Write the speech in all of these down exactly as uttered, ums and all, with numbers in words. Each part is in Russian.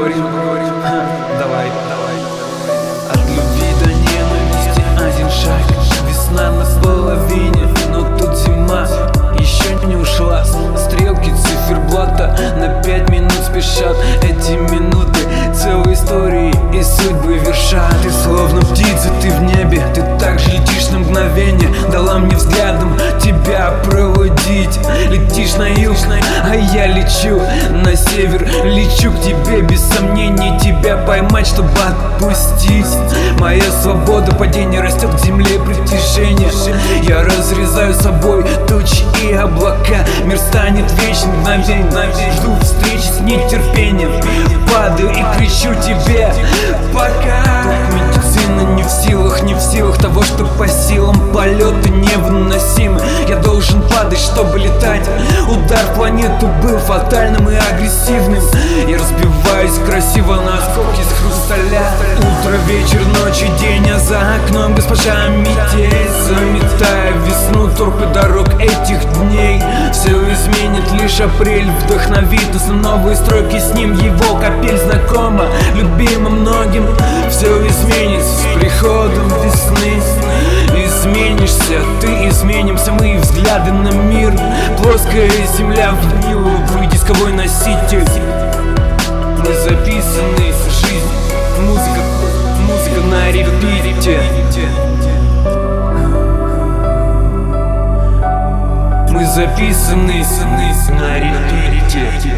поговорим. Давай, давай. От любви до ненависти один шаг. Весна на половине, но тут зима еще не ушла. Стрелки циферблата на пять минут спешат. Эти минуты целой истории и судьбы вершат. Ты словно птица, ты в небе, ты так же летишь на мгновение. Дала мне взглядом тебя проводить. Летишь на юг, а я лечу на север. Лечу к тебе без сомнений, тебя поймать, чтобы отпустить. Моя свобода, падение растет к земле притяжение. Я разрезаю собой тучи и облака. Мир станет вечным мгновеньем. Жду встречи с нетерпением. Падаю и кричу тебе пока. Медицина не в силах, не в силах того, что по силам полеты невыносимы. Я должен падать, чтобы летать. Удар в планету был фатальным и агрессивным. Я разбиваюсь красиво на осколки из хрусталя. Утро, вечер, ночь и день, а за окном госпожа метель. Заметая весну, торпы дорог этих дней. Все изменит лишь апрель, вдохновит нас на новые строки. С ним его капель знакома, любима многим. Все изменится с приходом весны. Изменишься, ты, изменимся мы, взгляды на мир. Плоская земля в дневной дисковой носитель. Мы записаны в жизнь. Музыка, музыка на репите. Мы записаны на репите.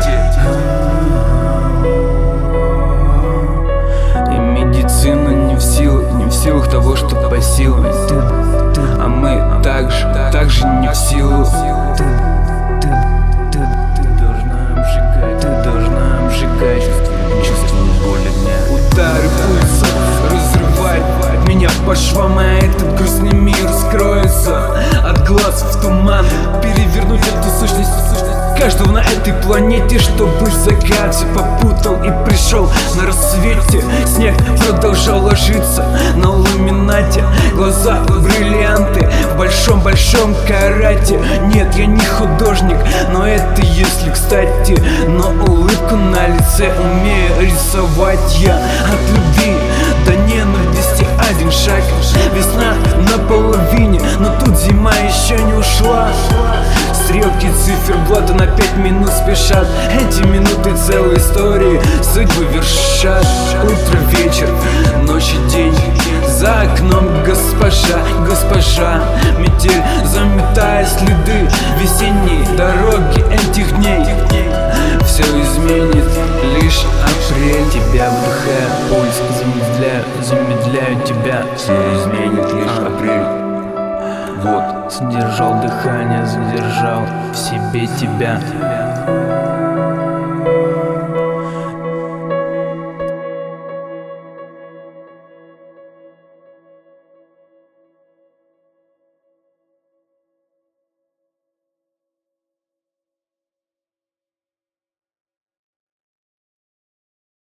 И медицина не в силах, не в силах того, что по силам. А мы также, также не в силу. Ты, ты, ты, ты должна обжигать, ты должна обжигать. Чувствую боль дня. Удары пульса разрывают меня по швам, а этот грустный мир скроется от глаз в туман. Перевернуть эту сущность каждого на этой планете, чтобы закат все попутал и пришел на рассвете. Снег продолжал ложиться на ламинате. Глаза бриллианты в большом-большом карате. Нет, я не художник, но это если кстати. Но улыбку на лице умею рисовать я. От любви до ненависти один шаг. Весна на половине, но тут зима еще не ушла. Стрелки циферблата на пять минут спешат. Эти минуты целой истории судьбы вершат. Утро, вечер, ночь и день. За окном госпожа, госпожа метель, заметая следы весенней дороги этих дней. Все изменит лишь апрель. Тебя вдыхая пульс, замедляю, замедляю тебя. Все изменит лишь апрель. Вот, задержал дыхание, задержал в себе тебя.